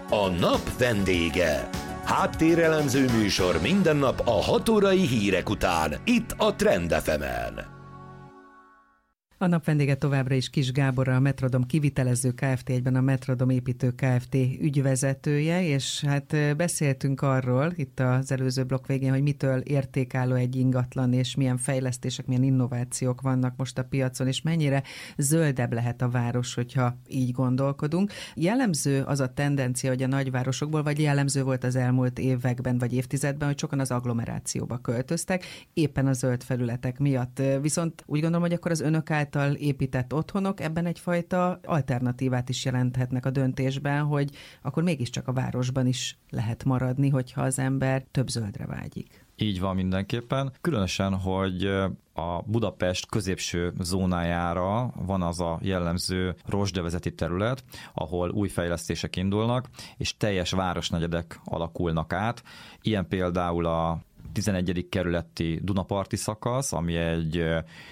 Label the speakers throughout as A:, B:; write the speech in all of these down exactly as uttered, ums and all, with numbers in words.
A: A nap vendége. Háttérelemző műsor minden nap a hat órai hírek után, itt a Trend ef emen.
B: A nap vendége továbbra is Kiss Gábor, a Metrodom Kivitelező Kft., egyben a Metrodom Építő Kft. Ügyvezetője, és hát beszéltünk arról itt az előző blokk végén, hogy mitől értékálló egy ingatlan, és milyen fejlesztések, milyen innovációk vannak most a piacon, és mennyire zöldebb lehet a város, hogyha így gondolkodunk. Jellemző az a tendencia, hogy a nagyvárosokból, vagy jellemző volt az elmúlt években, vagy évtizedben, hogy sokan az agglomerációba költöztek, éppen a zöld felületek miatt. Viszont úgy gondolom, hogy akkor az önök által épített otthonok ebben egyfajta alternatívát is jelenthetnek a döntésben, hogy akkor mégiscsak a városban is lehet maradni, hogyha az ember több zöldre vágyik.
C: Így van mindenképpen. Különösen, hogy a Budapest középső zónájára van az a jellemző rozsdavezeti terület, ahol új fejlesztések indulnak, és teljes városnegyedek alakulnak át. Ilyen például a tizenegyedik kerületi Dunaparti szakasz, ami egy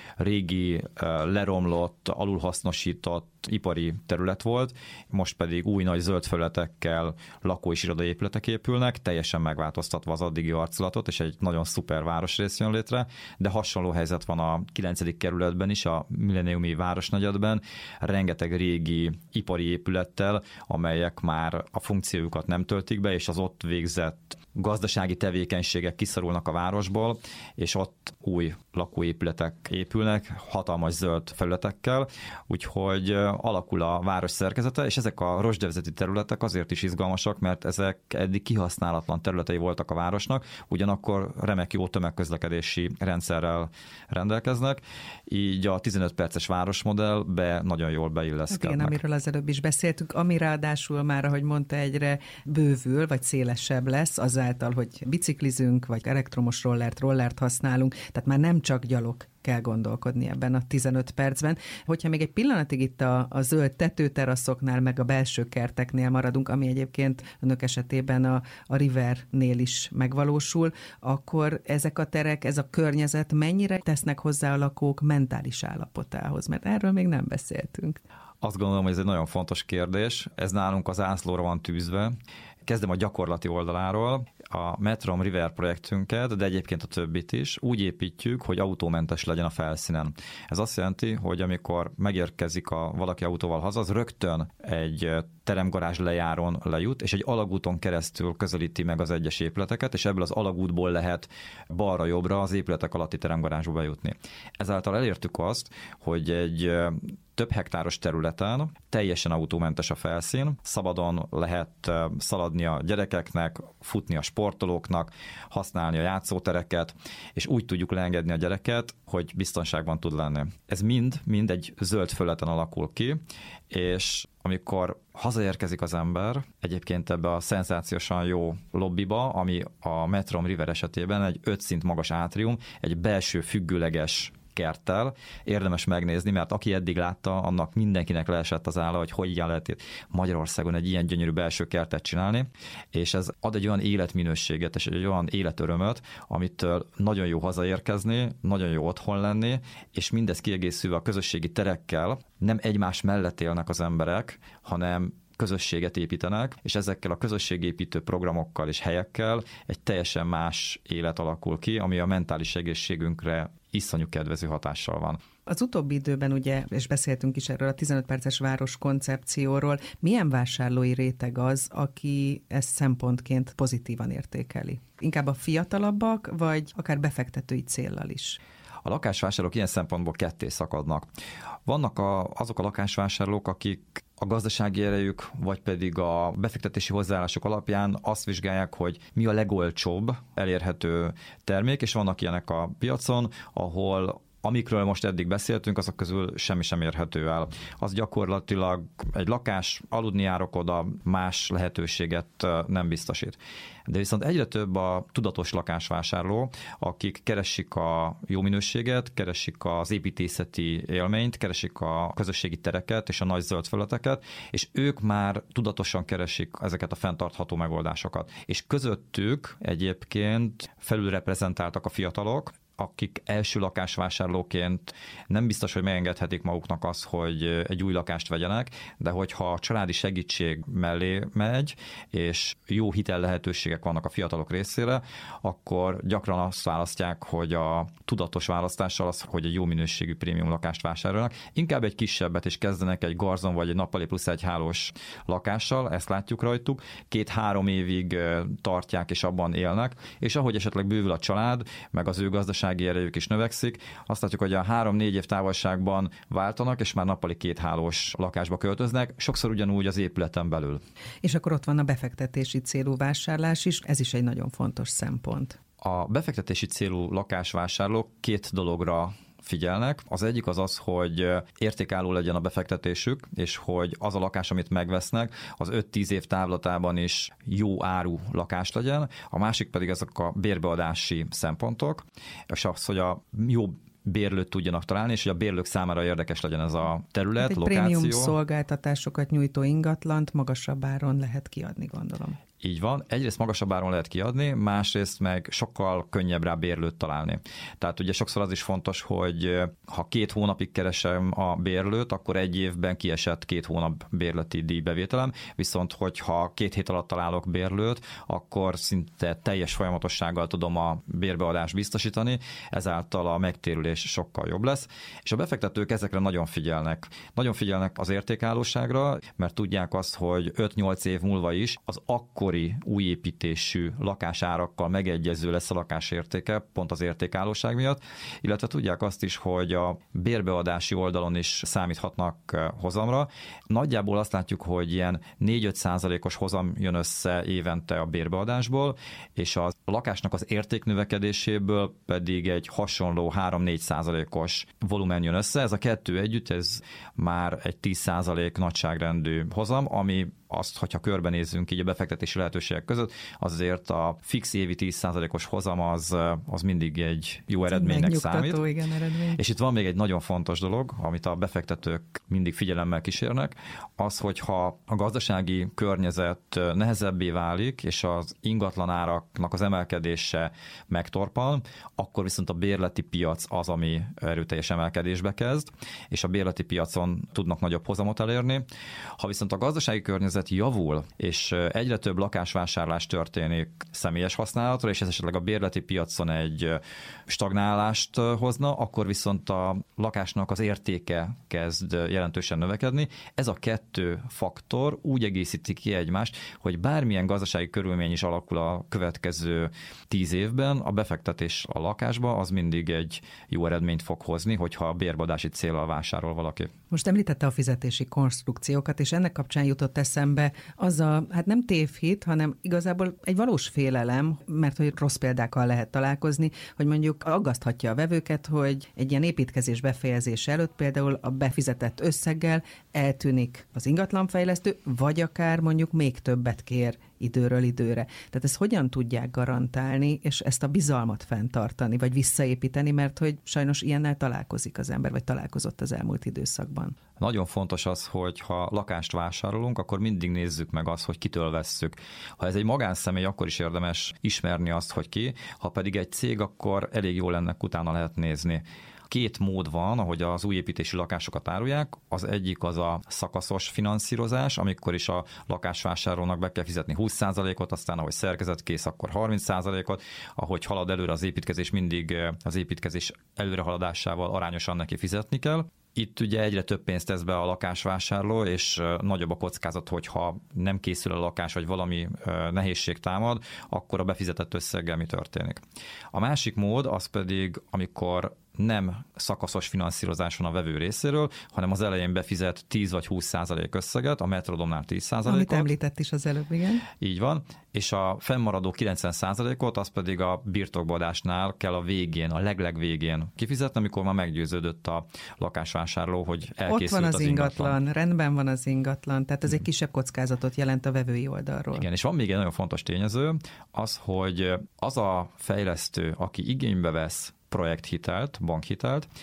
C: régi, leromlott, alulhasznosított ipari terület volt, most pedig új nagy zöld felületekkel lakó- és irodaépületek épülnek, teljesen megváltoztatva az addigi arculatot, és egy nagyon szuper városrész jön létre, de hasonló helyzet van a kilencedik kerületben is, a milleniumi városnegyedben, rengeteg régi ipari épülettel, amelyek már a funkciójukat nem töltik be, és az ott végzett gazdasági tevékenységek kiszorulnak a városból, és ott új lakóépületek épülnek, hatalmas zöld felületekkel, úgyhogy alakul a város szerkezete, és ezek a rozsdavezeti területek azért is izgalmasak, mert ezek eddig kihasználatlan területei voltak a városnak, ugyanakkor remek jó tömegközlekedési rendszerrel rendelkeznek, így a tizenöt perces városmodellbe nagyon jól beilleszkednek.
B: Igen, amiről az előbb is beszéltünk, ami ráadásul már, ahogy mondta, egyre bővül, vagy szélesebb lesz, azáltal, hogy biciklizünk, vagy elektromos rollert, rollert használunk, tehát már nem csak gyalog kell gondolkodni ebben a tizenöt percben. Hogyha még egy pillanatig itt a, a zöld tetőteraszoknál, meg a belső kerteknél maradunk, ami egyébként önök esetében a, a Rivernél is megvalósul, akkor ezek a terek, ez a környezet mennyire tesznek hozzá a lakók mentális állapotához? Mert erről még nem beszéltünk.
C: Azt gondolom, hogy ez egy nagyon fontos kérdés. Ez nálunk az ászlóra van tűzve. Kezdem a gyakorlati oldaláról. A Metrom River projektünket, de egyébként a többit is úgy építjük, hogy autómentes legyen a felszínen. Ez azt jelenti, hogy amikor megérkezik a valaki autóval haza, az rögtön egy teremgarázs lejáron lejut, és egy alagúton keresztül közelíti meg az egyes épületeket, és ebből az alagútból lehet balra-jobbra az épületek alatti teremgarázsba bejutni. Ezáltal elértük azt, hogy egy több hektáros területen teljesen autómentes a felszín, szabadon lehet szaladni a gyerekeknek, futni a sportolóknak, használni a játszótereket, és úgy tudjuk leengedni a gyereket, hogy biztonságban tud lenni. Ez mind, mind egy zöld felületen alakul ki, és amikor hazaérkezik az ember, egyébként ebbe a szenzációsan jó lobbiba, ami a Metrom River esetében egy öt szint magas átrium, egy belső függőleges kerttel. Érdemes megnézni, mert aki eddig látta, annak mindenkinek leesett az álla, hogy hogy lehet itt Magyarországon egy ilyen gyönyörű belső kertet csinálni, és ez ad egy olyan életminőséget, és egy olyan életörömöt, amitől nagyon jó hazaérkezni, nagyon jó otthon lenni, és mindez kiegészülve a közösségi terekkel, nem egymás mellett élnek az emberek, hanem közösséget építenek, és ezekkel a közösségépítő programokkal és helyekkel egy teljesen más élet alakul ki, ami a mentális egészségünkre iszonyú kedvező hatással van.
B: Az utóbbi időben ugye, és beszéltünk is erről a tizenöt perces város koncepcióról, milyen vásárlói réteg az, aki ezt szempontként pozitívan értékeli? Inkább a fiatalabbak, vagy akár befektetői céllal is?
C: A lakásvásárlók ilyen szempontból ketté szakadnak. Vannak a, azok a lakásvásárlók, akik a gazdasági erejük, vagy pedig a befektetési hozzáállások alapján azt vizsgálják, hogy mi a legolcsóbb elérhető termék, és vannak ilyenek a piacon, ahol amikről most eddig beszéltünk, azok közül semmi sem érhető el. Az gyakorlatilag egy lakás, aludni járok oda, más lehetőséget nem biztosít. De viszont egyre több a tudatos lakásvásárló, akik keresik a jó minőséget, keresik az építészeti élményt, keresik a közösségi tereket és a nagy zöld felületeket, és ők már tudatosan keresik ezeket a fenntartható megoldásokat. És közöttük egyébként felülreprezentáltak a fiatalok, akik első lakásvásárlóként nem biztos, hogy megengedhetik maguknak azt, hogy egy új lakást vegyenek, de hogyha a családi segítség mellé megy, és jó hitel lehetőségek vannak a fiatalok részére, akkor gyakran azt választják, hogy a tudatos választással az, hogy egy jó minőségű prémium lakást vásárolnak. Inkább egy kisebbet is kezdenek egy garzon vagy egy nappali plusz egy hálós lakással, ezt látjuk rajtuk. Két-három évig tartják és abban élnek, és ahogy esetleg bővül a család, meg az ő gazdasági erejük is növekszik, azt látjuk, hogy a három-négy év távolságban váltanak, és már nappali két hálós lakásba költöznek, sokszor ugyanúgy az épületen belül.
B: És akkor ott van a befektetési célú vásárlás is, ez is egy nagyon fontos szempont.
C: A befektetési célú lakásvásárlók két dologra figyelnek. Az egyik az az, hogy értékálló legyen a befektetésük, és hogy az a lakás, amit megvesznek, az öt-tíz év távlatában is jó áru lakás legyen. A másik pedig ezek a bérbeadási szempontok, és az, hogy a jó bérlőt tudjanak találni, és hogy a bérlők számára érdekes legyen ez a terület,
B: hát egy
C: lokáció.
B: Prémium szolgáltatásokat nyújtó ingatlant magasabb áron lehet kiadni, gondolom.
C: Így van. Egyrészt magasabb áron lehet kiadni, másrészt meg sokkal könnyebb rá bérlőt találni. Tehát ugye sokszor az is fontos, hogy ha két hónapig keresem a bérlőt, akkor egy évben kiesett két hónap bérleti díjbevételem, viszont hogyha két hét alatt találok bérlőt, akkor szinte teljes folyamatossággal tudom a bérbeadást biztosítani, ezáltal a megtérülés sokkal jobb lesz. És a befektetők ezekre nagyon figyelnek. Nagyon figyelnek az értékállóságra, mert tudják azt, hogy öt-nyolc év múlva is az akkor újépítésű lakásárakkal megegyező lesz a lakás értéke, pont az értékállóság miatt, illetve tudják azt is, hogy a bérbeadási oldalon is számíthatnak hozamra. Nagyjából azt látjuk, hogy ilyen négy-öt százalékos hozam jön össze évente a bérbeadásból, és a lakásnak az értéknövekedéséből pedig egy hasonló három-négy százalékos volumen jön össze. Ez a kettő együtt, ez már egy tíz százalék nagyságrendű hozam, ami azt, hogyha körbenézzünk így a befektetési lehetőségek között, azért a fix évi tíz százalékos hozam az, az mindig egy jó eredménynek számít.
B: Igen, eredmény.
C: És itt van még egy nagyon fontos dolog, amit a befektetők mindig figyelemmel kísérnek, az, hogyha a gazdasági környezet nehezebbé válik, és az ingatlanáraknak az emelkedése megtorpan, akkor viszont a bérleti piac az, ami erőteljes emelkedésbe kezd, és a bérleti piacon tudnak nagyobb hozamot elérni. Ha viszont a gazdasági környezet javul, és egyre több lakásvásárlás történik személyes használatra, és ez esetleg a bérleti piacon egy stagnálást hozna, akkor viszont a lakásnak az értéke kezd jelentősen növekedni. Ez a kettő faktor úgy egészíti ki egymást, hogy bármilyen gazdasági körülmény is alakul a következő tíz évben, a befektetés a lakásba az mindig egy jó eredményt fog hozni, hogyha a bérbeadási céllal vásárol valaki.
B: Most említette a fizetési konstrukciókat, és ennek kapcsán jutott eszembe az a, hát nem tévhit, hanem igazából egy valós félelem, mert hogy rossz példákkal lehet találkozni, hogy mondjuk aggaszthatja a vevőket, hogy egy ilyen építkezés befejezése előtt például a befizetett összeggel eltűnik az ingatlanfejlesztő, vagy akár mondjuk még többet kér időről időre. Tehát ezt hogyan tudják garantálni, és ezt a bizalmat fenntartani, vagy visszaépíteni, mert hogy sajnos ilyennel találkozik az ember, vagy találkozott az elmúlt időszakban.
C: Nagyon fontos az, hogy ha lakást vásárolunk, akkor mindig nézzük meg azt, hogy kitől vesszük. Ha ez egy magánszemély, akkor is érdemes ismerni azt, hogy ki, ha pedig egy cég, akkor elég jól ennek utána lehet nézni. Két mód van, ahogy az újépítési lakásokat árulják. Az egyik az a szakaszos finanszírozás, amikor is a lakásvásárlónak be kell fizetni húsz százalékot, aztán ahogy szerkezetkész, akkor harminc százalékot. Ahogy halad előre az építkezés, mindig az építkezés előrehaladásával arányosan neki fizetni kell. Itt ugye egyre több pénzt tesz be a lakásvásárló, és nagyobb a kockázat, hogyha nem készül a lakás, vagy valami nehézség támad, akkor a befizetett összeggel mi történik. A másik mód az pedig, amikor nem szakaszos finanszírozás van a vevő részéről, hanem az elején befizet tíz vagy húsz százalék összeget, a Metrodomnál tíz százalékot.
B: Amit említett is az előbb, igen.
C: Így van, és a fennmaradó kilencven százalékot az pedig a birtokbeadásnál kell a végén, a legleg végén kifizetni, amikor már meggyőződött a lakásvásárló, hogy elkészült
B: Ott van az,
C: az
B: ingatlan,
C: ingatlan.
B: Rendben van az ingatlan, tehát ez egy kisebb kockázatot jelent a vevői oldalról.
C: Igen, és van még egy nagyon fontos tényező, az, hogy az a fejlesztő, aki igénybe vesz projekthitelt, bankhitelt,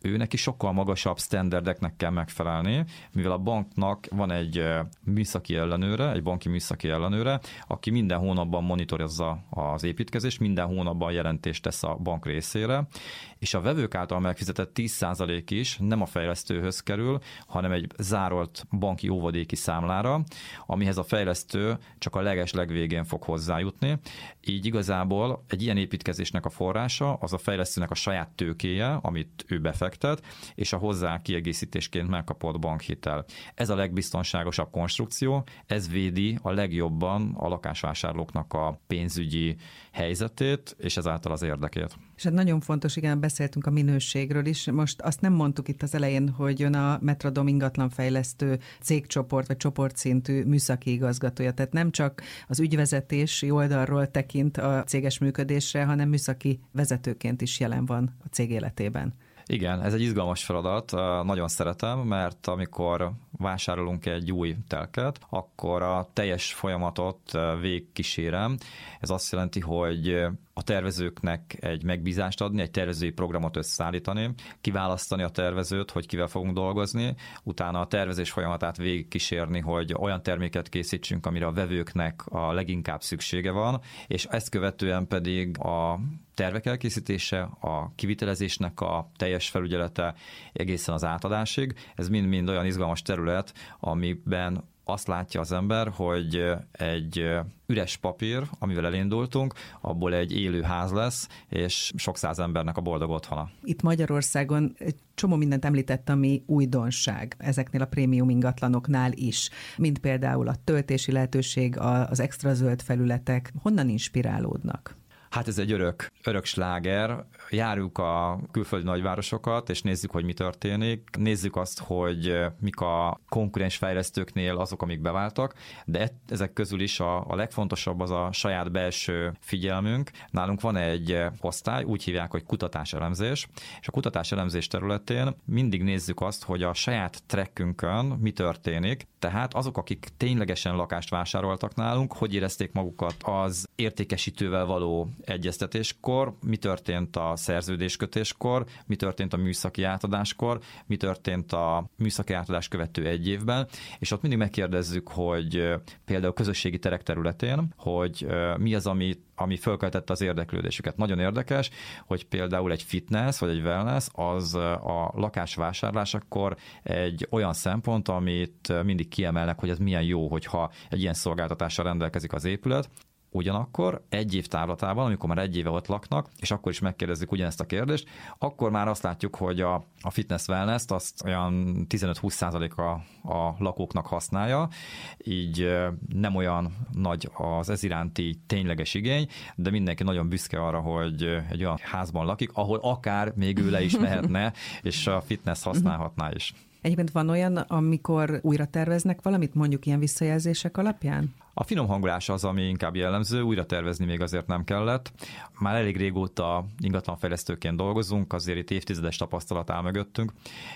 C: ő neki sokkal magasabb standardeknek kell megfelelni, mivel a banknak van egy műszaki ellenőre, egy banki műszaki ellenőre, aki minden hónapban monitorozza az építkezést, minden hónapban jelentést tesz a bank részére, és a vevők által megfizetett tíz százalék is nem a fejlesztőhöz kerül, hanem egy zárolt banki óvadéki számlára, amihez a fejlesztő csak a leges-legvégén fog hozzájutni. Így igazából egy ilyen építkezésnek a forrása az a fejlesztőnek a saját tőkéje, amit ő befektet, és a hozzá kiegészítésként megkapott bankhitel. Ez a legbiztonságosabb konstrukció, ez védi a legjobban a lakásvásárlóknak a pénzügyi helyzetét, és ezáltal az érdekét.
B: És hát nagyon fontos, igen, beszéltünk a minőségről is. Most azt nem mondtuk itt az elején, hogy jön a Metrodom ingatlanfejlesztő cégcsoport, vagy csoportszintű műszaki igazgatója. Tehát nem csak az ügyvezetési oldalról tekint a céges működésre, hanem műszaki vezetőként is jelen van a cég életében.
C: Igen, ez egy izgalmas feladat, nagyon szeretem, mert amikor vásárolunk egy új telket, akkor a teljes folyamatot végigkísérem. Ez azt jelenti, hogy a tervezőknek egy megbízást adni, egy tervezői programot összeállítani, kiválasztani a tervezőt, hogy kivel fogunk dolgozni, utána a tervezés folyamatát végigkísérni, hogy olyan terméket készítsünk, amire a vevőknek a leginkább szüksége van, és ezt követően pedig a tervek elkészítése, a kivitelezésnek a teljes felügyelete egészen az átadásig. Ez mind-mind olyan izgalmas terület, amiben azt látja az ember, hogy egy üres papír, amivel elindultunk, abból egy élő ház lesz, és sok száz embernek a boldog otthona.
B: Itt Magyarországon egy csomó mindent említett, ami újdonság ezeknél a prémium ingatlanoknál is, mint például a töltési lehetőség, az extra zöld felületek. Honnan inspirálódnak?
C: Hát ez egy örök, örök sláger. Járjuk a külföldi nagyvárosokat, és nézzük, hogy mi történik. Nézzük azt, hogy mik a konkurens fejlesztőknél azok, amik beváltak, de ezek közül is a, a legfontosabb az a saját belső figyelmünk. Nálunk van egy osztály, úgy hívják, hogy kutatáselemzés, és a kutatáselemzés területén mindig nézzük azt, hogy a saját trackünkön mi történik, tehát azok, akik ténylegesen lakást vásároltak nálunk, hogy érezték magukat az értékesítővel való egyeztetéskor, mi történt a szerződéskötéskor, mi történt a műszaki átadáskor, mi történt a műszaki átadás követő egy évben, és ott mindig megkérdezzük, hogy például közösségi terek területén, hogy mi az, ami, ami fölkeltette az érdeklődésüket. Nagyon érdekes, hogy például egy fitness vagy egy wellness az a lakásvásárlásakor egy olyan szempont, amit mindig kiemelnek, hogy ez milyen jó, hogyha egy ilyen szolgáltatással rendelkezik az épület. Ugyanakkor egy év távlatában, amikor már egy éve ott laknak, és akkor is megkérdezzük ugyanezt a kérdést, akkor már azt látjuk, hogy a, a fitness wellness-t azt olyan tizenöt-húsz százalék a, a lakóknak használja, így nem olyan nagy az ez iránti tényleges igény, de mindenki nagyon büszke arra, hogy egy olyan házban lakik, ahol akár még ő le is mehetne, és a fitness használhatná is.
B: Egyébként van olyan, amikor újra terveznek valamit, mondjuk ilyen visszajelzések alapján?
C: A finom hangolás az, ami inkább jellemző, újra tervezni még azért nem kellett. Már elég régóta ingatlanfejlesztőként dolgozunk, azért itt évtizedes tapasztalat áll mögöttünk,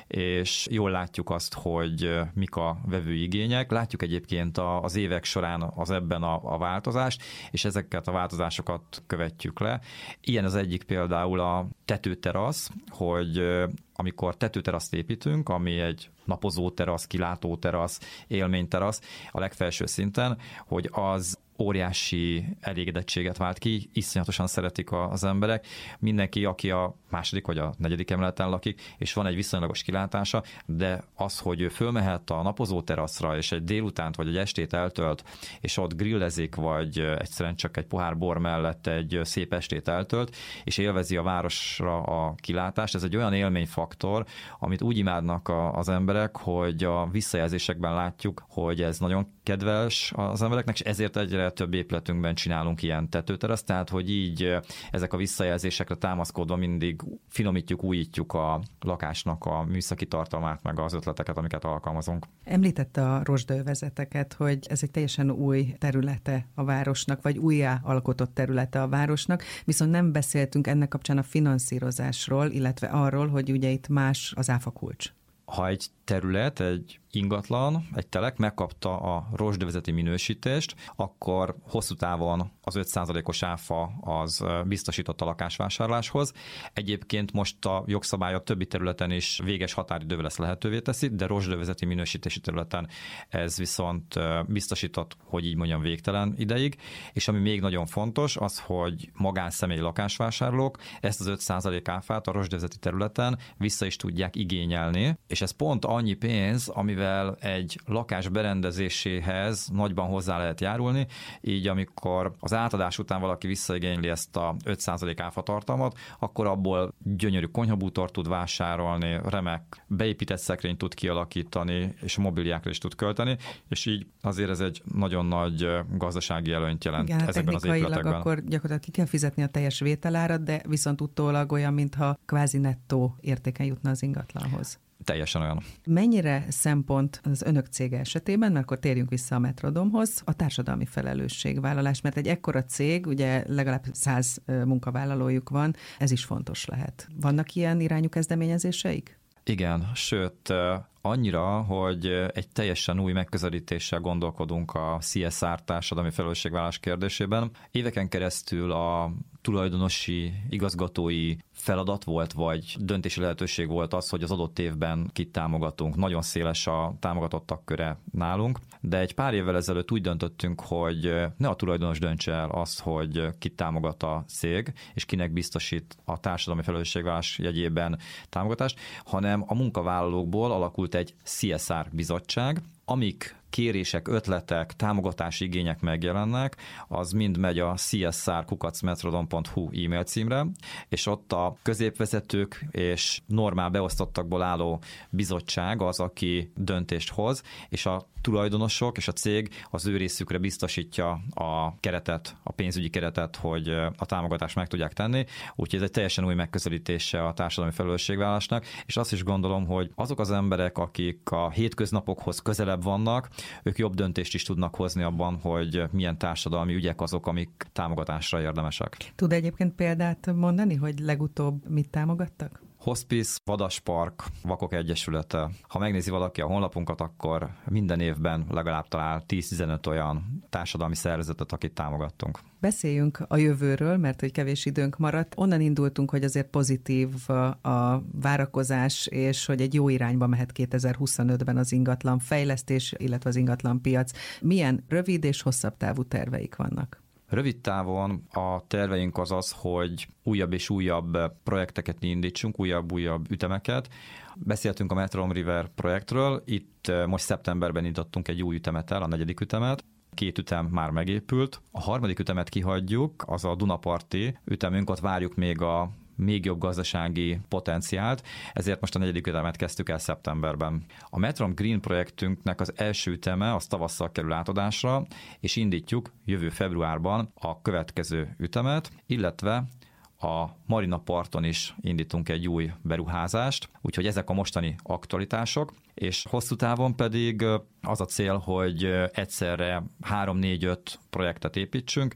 C: és jól látjuk azt, hogy mik a vevői igények. Látjuk egyébként az évek során az ebben a, a változást, és ezeket a változásokat követjük le. Ilyen az egyik például a tetőterasz, hogy amikor tetőteraszt építünk, ami egy napozóterasz, kilátóterasz, élményterasz a legfelső szinten, hogy az óriási elégedettséget vált ki, iszonyatosan szeretik az emberek. Mindenki, aki a második vagy a negyedik emeleten lakik, és van egy viszonylagos kilátása, de az, hogy ő fölmehet a napozó teraszra, és egy délutánt vagy egy estét eltölt, és ott grillezik, vagy egyszerűen csak egy pohár bor mellett egy szép estét eltölt, és élvezi a városra a kilátást, ez egy olyan élményfaktor, amit úgy imádnak az emberek, hogy a visszajelzésekben látjuk, hogy ez nagyon kedves az embereknek, és ezért egyre több épületünkben csinálunk ilyen tetőteraszt, tehát hogy így ezek a visszajelzésekre támaszkodva mindig finomítjuk, újítjuk a lakásnak a műszaki tartalmát, meg az ötleteket, amiket alkalmazunk.
B: Említette a rozsdaövezeteket, hogy ez egy teljesen új területe a városnak, vagy újjá alkotott területe a városnak, viszont nem beszéltünk ennek kapcsán a finanszírozásról, illetve arról, hogy ugye itt más az áfakulcs.
C: Ha egy terület, egy ingatlan, egy telek megkapta a rozsdövezeti minősítést, akkor hosszú távon az öt százalékos áfa az biztosított a lakásvásárláshoz. Egyébként most a jogszabály a többi területen is véges határidővel lesz lehetővé teszi, de rozsdövezeti minősítési területen ez viszont biztosított, hogy így mondjam, végtelen ideig. És ami még nagyon fontos, az, hogy magánszemélyi lakásvásárlók ezt az öt százalék áfát a rozsdövezeti területen vissza is tudják igényelni, és ez pont annyi pénz, amivel egy lakás berendezéséhez nagyban hozzá lehet járulni, így amikor az átadás után valaki visszaigényli ezt a öt százalék áfa tartalmat, akkor abból gyönyörű konyhabútort tud vásárolni, remek beépített szekrényt tud kialakítani, és a mobiliákra is tud költeni, és így azért ez egy nagyon nagy gazdasági előnyt jelent. Igen, ezekben az épületekben.
B: Akkor gyakorlatilag ki kell fizetni a teljes vételárat, de viszont utólag olyan, mintha kvázi nettó értéken jutna az ingatlanhoz.
C: Teljesen olyan.
B: Mennyire szempont az önök cége esetében, mert akkor térjünk vissza a Metrodomhoz, a társadalmi felelősségvállalás, mert egy ekkora cég, ugye legalább száz munkavállalójuk van, ez is fontos lehet. Vannak ilyen irányú kezdeményezéseik?
C: Igen, sőt, annyira, hogy egy teljesen új megközelítéssel gondolkodunk a cé es er társadalmi felelősségvállalás kérdésében. Éveken keresztül a tulajdonosi, igazgatói feladat volt, vagy döntési lehetőség volt az, hogy az adott évben kit támogatunk. Nagyon széles a támogatottak köre nálunk, de egy pár évvel ezelőtt úgy döntöttünk, hogy ne a tulajdonos döntse el azt, hogy kit támogat a cég, és kinek biztosít a társadalmi felelősségvállalás jegyében támogatást, hanem a munkavállalókból alakult egy cé es er bizottság, amik kérések, ötletek, támogatási igények megjelennek, az mind megy a cé es er kukac metrodom pont hu e-mail címre, és ott a középvezetők és normál beosztottakból álló bizottság az, aki döntést hoz, és a tulajdonosok és a cég az ő részükre biztosítja a keretet, a pénzügyi keretet, hogy a támogatást meg tudják tenni. Úgyhogy ez egy teljesen új megközelítése a társadalmi felelősségvállalásnak, és azt is gondolom, hogy azok az emberek, akik a hétköznapokhoz közelebb vannak, ők jobb döntést is tudnak hozni abban, hogy milyen társadalmi ügyek azok, amik támogatásra érdemesek.
B: Tud egyébként példát mondani, hogy legutóbb mit támogattak?
C: Hospice, Vadaspark, Vakok Egyesülete. Ha megnézi valaki a honlapunkat, akkor minden évben legalább talál tíz-tizenöt olyan társadalmi szervezetet, akit támogattunk.
B: Beszéljünk a jövőről, mert hogy kevés időnk maradt. Onnan indultunk, hogy azért pozitív a várakozás, és hogy egy jó irányba mehet kétezer-huszonötben az ingatlan fejlesztés, illetve az ingatlan piac. Milyen rövid és hosszabb távú terveik vannak?
C: Rövid távon a terveink az az, hogy újabb és újabb projekteket indítsunk, újabb-újabb ütemeket. Beszéltünk a Metrodom River projektről, itt most szeptemberben indítottunk egy új ütemet el, a negyedik ütemet. Két ütem már megépült. A harmadik ütemet kihagyjuk, az a Dunaparti ütemünk, ott várjuk még a még jobb gazdasági potenciált, ezért most a negyedik ütemet kezdtük el szeptemberben. A Metrodom Green projektünknek az első üteme az tavasszal kerül átadásra, és indítjuk jövő februárban a következő ütemet, illetve a Marina parton is indítunk egy új beruházást, úgyhogy ezek a mostani aktualitások, és hosszú távon pedig az a cél, hogy egyszerre három négy öt projektet építsünk,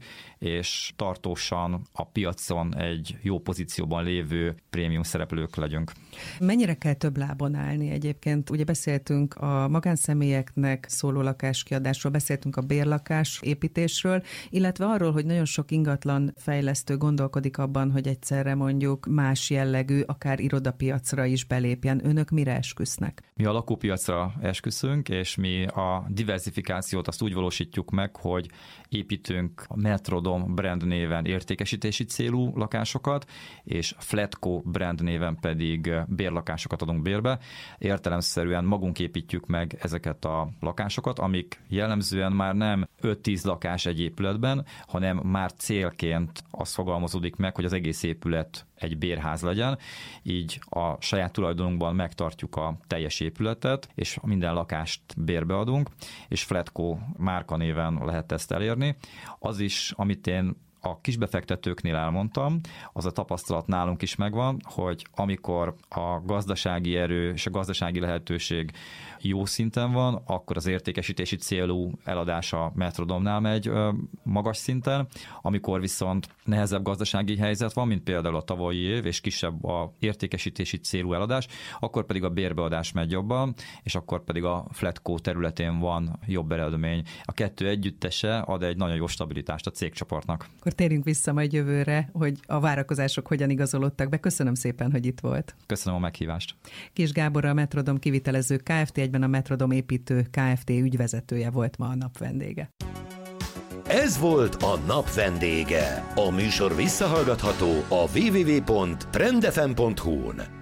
C: és tartósan a piacon egy jó pozícióban lévő prémium szereplők legyünk.
B: Mennyire kell több lábon állni egyébként? Ugye beszéltünk a magánszemélyeknek szóló lakáskiadásról, beszéltünk a bérlakás építésről, illetve arról, hogy nagyon sok ingatlan fejlesztő gondolkodik abban, hogy egyszerre mondjuk más jellegű, akár irodapiacra is belépjen. Önök mire esküsznek?
C: Mi a lakópiacra esküszünk, és mi a diversifikációt azt úgy valósítjuk meg, hogy építünk a Metrodom brand néven értékesítési célú lakásokat, és Flatco brand néven pedig bérlakásokat adunk bérbe. Értelemszerűen magunk építjük meg ezeket a lakásokat, amik jellemzően már nem öt-tíz lakás egy épületben, hanem már célként az fogalmazódik meg, hogy az egész épület egy bérház legyen, így a saját tulajdonunkban megtartjuk a teljes épületet, és minden lakást bérbe adunk, és Flatco márkanéven lehet ezt elérni. Az is, amit én a kisbefektetőknél elmondtam, az a tapasztalat nálunk is megvan, hogy amikor a gazdasági erő és a gazdasági lehetőség jó szinten van, akkor az értékesítési célú eladás a Metrodomnál megy magas szinten, amikor viszont nehezebb gazdasági helyzet van, mint például a tavalyi év, és kisebb a értékesítési célú eladás, akkor pedig a bérbeadás megy jobban, és akkor pedig a Flatco területén van jobb eredmény. A kettő együttese ad egy nagyon jó stabilitást a cégcsoportnak.
B: Akkor térjünk vissza majd jövőre, hogy a várakozások hogyan igazolódtak be. Köszönöm szépen, hogy itt volt.
C: Köszönöm a meghívást.
B: Kiss Gábor, a Metrodom Kivitelező Kft., egyben a Metrodom Építő Kft. Ügyvezetője volt ma a nap vendége.
A: Ez volt a nap vendége. A műsor visszahallgatható a double-u double-u double-u pont trend f m pont h u-n.